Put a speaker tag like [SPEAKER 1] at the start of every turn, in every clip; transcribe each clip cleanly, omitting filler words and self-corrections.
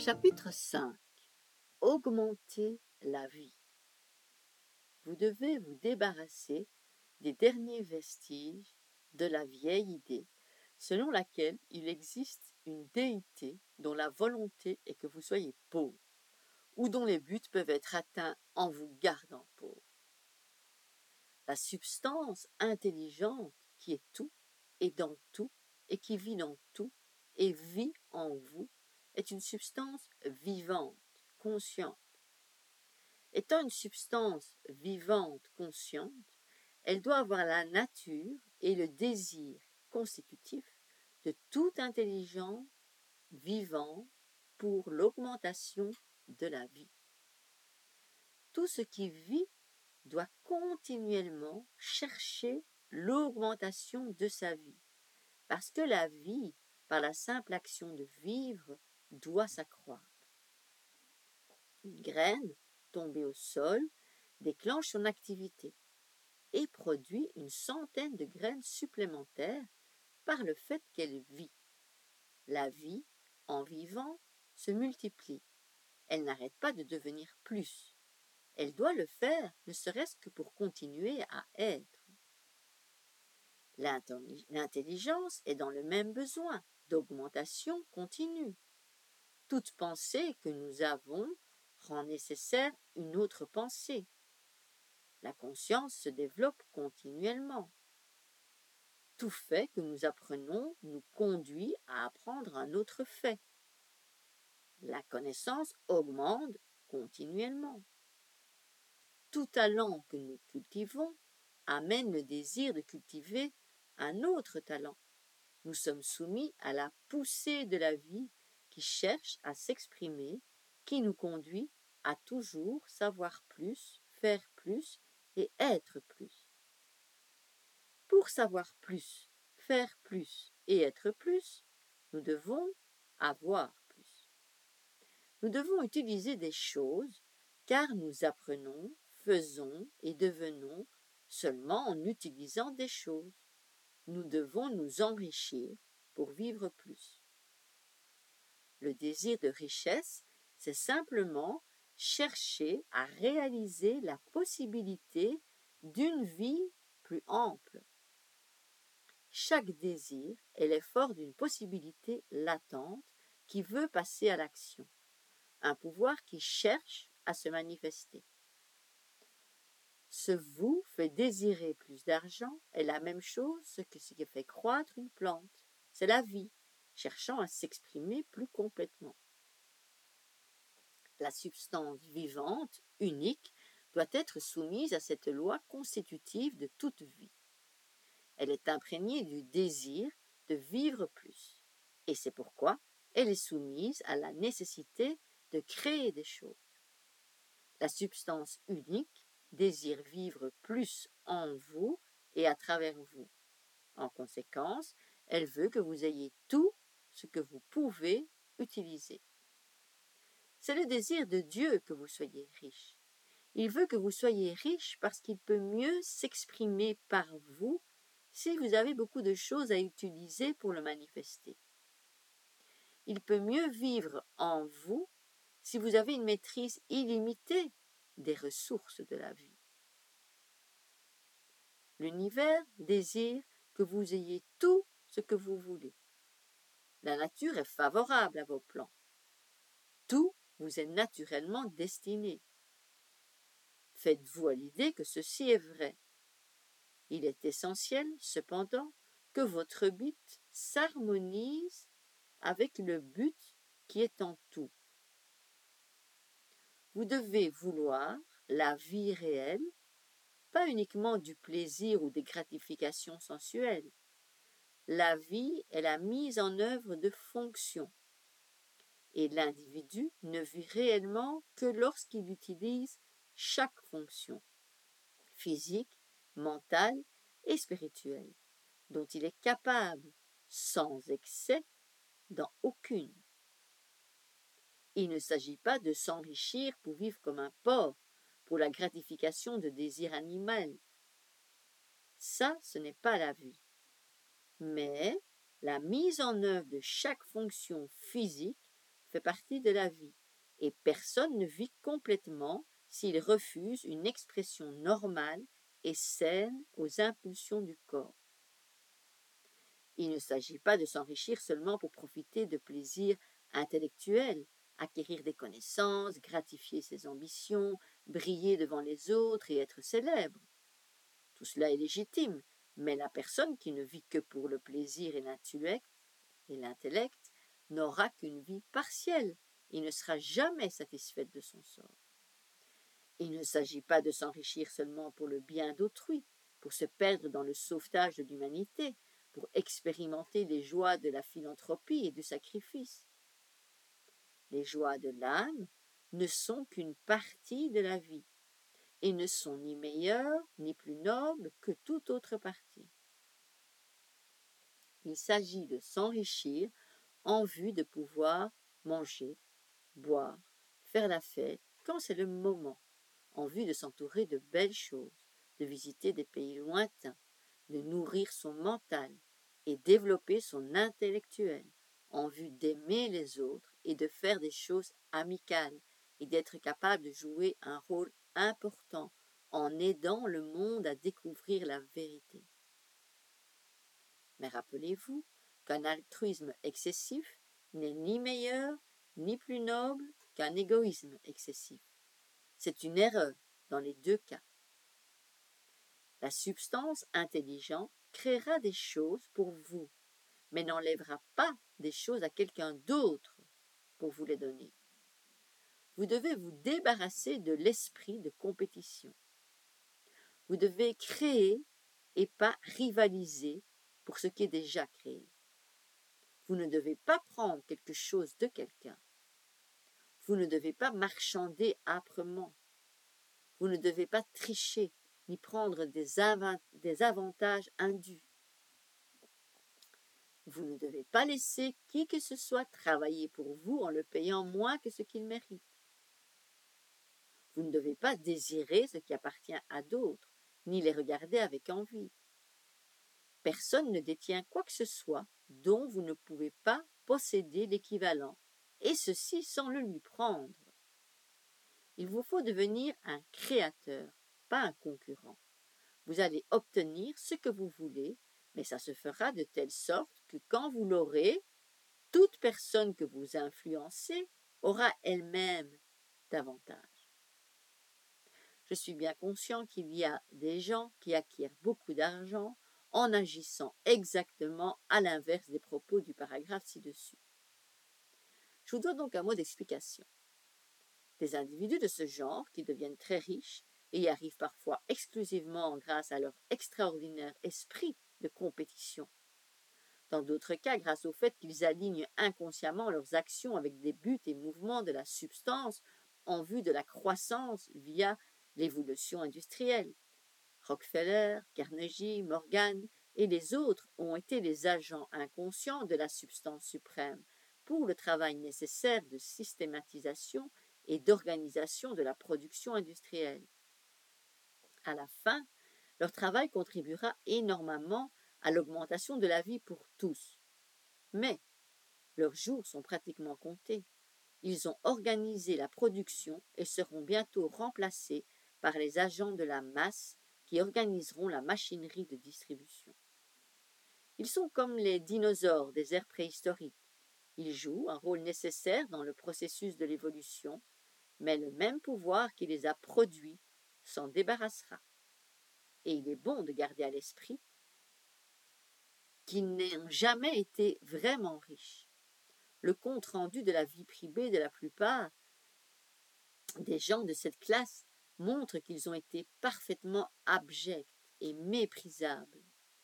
[SPEAKER 1] Chapitre 5. Augmenter la vie. Vous devez vous débarrasser des derniers vestiges de la vieille idée selon laquelle il existe une déité dont la volonté est que vous soyez pauvre, ou dont les buts peuvent être atteints en vous gardant pauvre. La substance intelligente qui est tout, et dans tout, et qui vit dans tout, et vit en vous, est une substance vivante, consciente. Étant une substance vivante, consciente, elle doit avoir la nature et le désir consécutif de toute intelligence vivante pour l'augmentation de la vie. Tout ce qui vit doit continuellement chercher l'augmentation de sa vie, parce que la vie, par la simple action de vivre, doit s'accroître. Une graine tombée au sol déclenche son activité et produit une centaine de graines supplémentaires par le fait qu'elle vit. La vie, en vivant, se multiplie. Elle n'arrête pas de devenir plus. Elle doit le faire, ne serait-ce que pour continuer à être. L'intelligence est dans le même besoin d'augmentation continue. Toute pensée que nous avons rend nécessaire une autre pensée. La conscience se développe continuellement. Tout fait que nous apprenons nous conduit à apprendre un autre fait. La connaissance augmente continuellement. Tout talent que nous cultivons amène le désir de cultiver un autre talent. Nous sommes soumis à la poussée de la vie qui cherche à s'exprimer, qui nous conduit à toujours savoir plus, faire plus et être plus. Pour savoir plus, faire plus et être plus, nous devons avoir plus. Nous devons utiliser des choses car nous apprenons, faisons et devenons seulement en utilisant des choses. Nous devons nous enrichir pour vivre plus. Le désir de richesse, c'est simplement chercher à réaliser la possibilité d'une vie plus ample. Chaque désir est l'effort d'une possibilité latente qui veut passer à l'action, un pouvoir qui cherche à se manifester. Ce vous fait désirer plus d'argent est la même chose que ce qui fait croître une plante. C'est la vie, cherchant à s'exprimer plus complètement. La substance vivante, unique, doit être soumise à cette loi constitutive de toute vie. Elle est imprégnée du désir de vivre plus, et c'est pourquoi elle est soumise à la nécessité de créer des choses. La substance unique désire vivre plus en vous et à travers vous. En conséquence, elle veut que vous ayez tout ce que vous pouvez utiliser. C'est le désir de Dieu que vous soyez riche. Il veut que vous soyez riche parce qu'il peut mieux s'exprimer par vous si vous avez beaucoup de choses à utiliser pour le manifester. Il peut mieux vivre en vous si vous avez une maîtrise illimitée des ressources de la vie. L'univers désire que vous ayez tout ce que vous voulez. La nature est favorable à vos plans. Tout vous est naturellement destiné. Faites-vous à l'idée que ceci est vrai. Il est essentiel, cependant, que votre but s'harmonise avec le but qui est en tout. Vous devez vouloir la vie réelle, pas uniquement du plaisir ou des gratifications sensuelles. La vie est la mise en œuvre de fonctions, et l'individu ne vit réellement que lorsqu'il utilise chaque fonction, physique, mentale et spirituelle, dont il est capable, sans excès, dans aucune. Il ne s'agit pas de s'enrichir pour vivre comme un porc, pour la gratification de désirs animaux. Ça, ce n'est pas la vie. Mais la mise en œuvre de chaque fonction physique fait partie de la vie, et personne ne vit complètement s'il refuse une expression normale et saine aux impulsions du corps. Il ne s'agit pas de s'enrichir seulement pour profiter de plaisirs intellectuels, acquérir des connaissances, gratifier ses ambitions, briller devant les autres et être célèbre. Tout cela est légitime, mais la personne qui ne vit que pour le plaisir et l'intellect n'aura qu'une vie partielle et ne sera jamais satisfaite de son sort. Il ne s'agit pas de s'enrichir seulement pour le bien d'autrui, pour se perdre dans le sauvetage de l'humanité, pour expérimenter les joies de la philanthropie et du sacrifice. Les joies de l'âme ne sont qu'une partie de la vie et ne sont ni meilleures ni plus nobles que toute autre partie. Il s'agit de s'enrichir en vue de pouvoir manger, boire, faire la fête quand c'est le moment, en vue de s'entourer de belles choses, de visiter des pays lointains, de nourrir son mental et développer son intellectuel, en vue d'aimer les autres et de faire des choses amicales et d'être capable de jouer un rôle important en aidant le monde à découvrir la vérité. Mais rappelez-vous qu'un altruisme excessif n'est ni meilleur ni plus noble qu'un égoïsme excessif. C'est une erreur dans les deux cas. La substance intelligente créera des choses pour vous, mais n'enlèvera pas des choses à quelqu'un d'autre pour vous les donner. Vous devez vous débarrasser de l'esprit de compétition. Vous devez créer et pas rivaliser pour ce qui est déjà créé. Vous ne devez pas prendre quelque chose de quelqu'un. Vous ne devez pas marchander âprement. Vous ne devez pas tricher ni prendre des avantages indus. Vous ne devez pas laisser qui que ce soit travailler pour vous en le payant moins que ce qu'il mérite. Vous ne devez pas désirer ce qui appartient à d'autres, ni les regarder avec envie. Personne ne détient quoi que ce soit dont vous ne pouvez pas posséder l'équivalent, et ceci sans le lui prendre. Il vous faut devenir un créateur, pas un concurrent. Vous allez obtenir ce que vous voulez, mais ça se fera de telle sorte que quand vous l'aurez, toute personne que vous influencez aura elle-même davantage. Je suis bien conscient qu'il y a des gens qui acquièrent beaucoup d'argent en agissant exactement à l'inverse des propos du paragraphe ci-dessus. Je vous donne donc un mot d'explication. Des individus de ce genre qui deviennent très riches et y arrivent parfois exclusivement grâce à leur extraordinaire esprit de compétition. Dans d'autres cas, grâce au fait qu'ils alignent inconsciemment leurs actions avec des buts et mouvements de la substance en vue de la croissance via l'évolution industrielle. Rockefeller, Carnegie, Morgan et les autres ont été les agents inconscients de la substance suprême pour le travail nécessaire de systématisation et d'organisation de la production industrielle. À la fin, leur travail contribuera énormément à l'augmentation de la vie pour tous. Mais leurs jours sont pratiquement comptés. Ils ont organisé la production et seront bientôt remplacés par les agents de la masse qui organiseront la machinerie de distribution. Ils sont comme les dinosaures des ères préhistoriques. Ils jouent un rôle nécessaire dans le processus de l'évolution, mais le même pouvoir qui les a produits s'en débarrassera. Et il est bon de garder à l'esprit qu'ils n'ont jamais été vraiment riches. Le compte-rendu de la vie privée de la plupart des gens de cette classe montre qu'ils ont été parfaitement abjects et méprisables.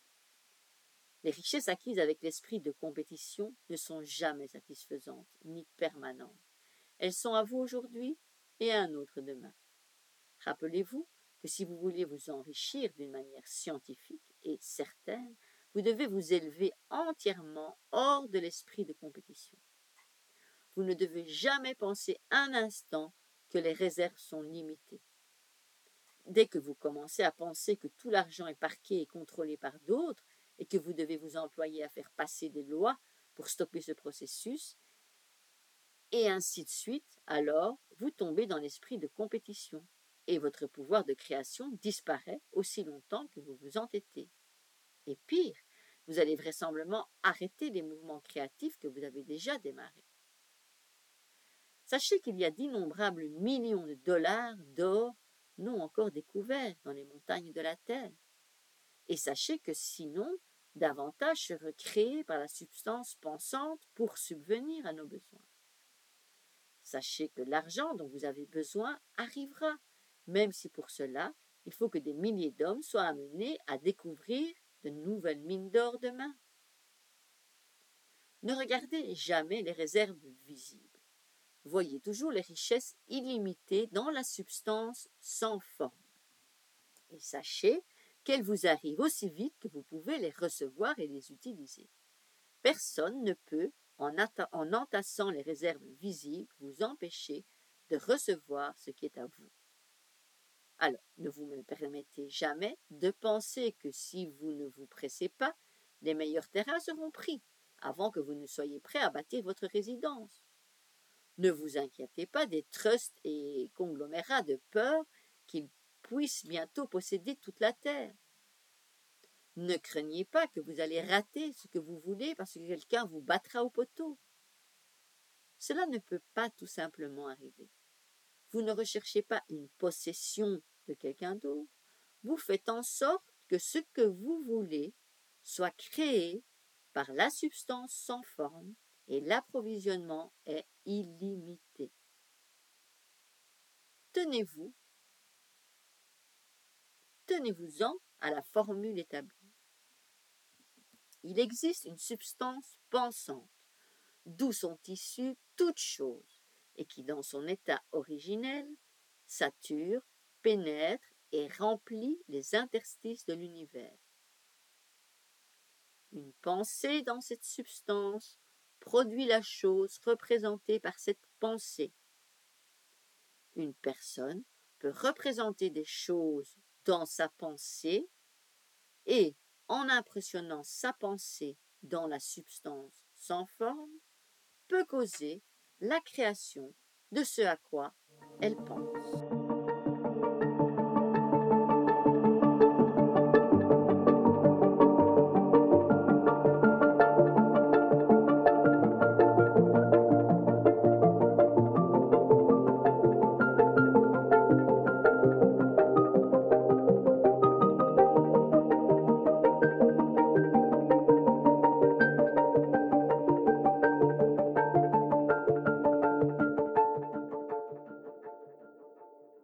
[SPEAKER 1] Les richesses acquises avec l'esprit de compétition ne sont jamais satisfaisantes ni permanentes. Elles sont à vous aujourd'hui et à un autre demain. Rappelez-vous que si vous voulez vous enrichir d'une manière scientifique et certaine, vous devez vous élever entièrement hors de l'esprit de compétition. Vous ne devez jamais penser un instant que les réserves sont limitées. Dès que vous commencez à penser que tout l'argent est parqué et contrôlé par d'autres et que vous devez vous employer à faire passer des lois pour stopper ce processus, Et ainsi de suite, alors vous tombez dans l'esprit de compétition et votre pouvoir de création disparaît aussi longtemps que vous vous entêtez. Et pire, vous allez vraisemblablement arrêter les mouvements créatifs que vous avez déjà démarrés. Sachez qu'il y a d'innombrables millions de dollars d'or non encore découverts dans les montagnes de la Terre. Et sachez que sinon, davantage seraient créés par la substance pensante pour subvenir à nos besoins. Sachez que l'argent dont vous avez besoin arrivera, même si pour cela, il faut que des milliers d'hommes soient amenés à découvrir de nouvelles mines d'or demain. Ne regardez jamais les réserves visibles. Voyez toujours les richesses illimitées dans la substance sans forme. Et sachez qu'elles vous arrivent aussi vite que vous pouvez les recevoir et les utiliser. Personne ne peut, en entassant les réserves visibles, vous empêcher de recevoir ce qui est à vous. Alors, ne vous me permettez jamais de penser que si vous ne vous pressez pas, les meilleurs terrains seront pris, avant que vous ne soyez prêt à bâtir votre résidence. Ne vous inquiétez pas des trusts et conglomérats de peur qu'ils puissent bientôt posséder toute la terre. Ne craignez pas que vous allez rater ce que vous voulez parce que quelqu'un vous battra au poteau. Cela ne peut pas tout simplement arriver. Vous ne recherchez pas une possession de quelqu'un d'autre. Vous faites en sorte que ce que vous voulez soit créé par la substance sans forme et l'approvisionnement est illimité. Tenez-vous-en à la formule établie. Il existe une substance pensante, d'où sont issues toutes choses, et qui, dans son état originel, sature, pénètre et remplit les interstices de l'univers. Une pensée dans cette substance produit la chose représentée par cette pensée. Une personne peut représenter des choses dans sa pensée et, en impressionnant sa pensée dans la substance sans forme, peut causer la création de ce à quoi elle pense.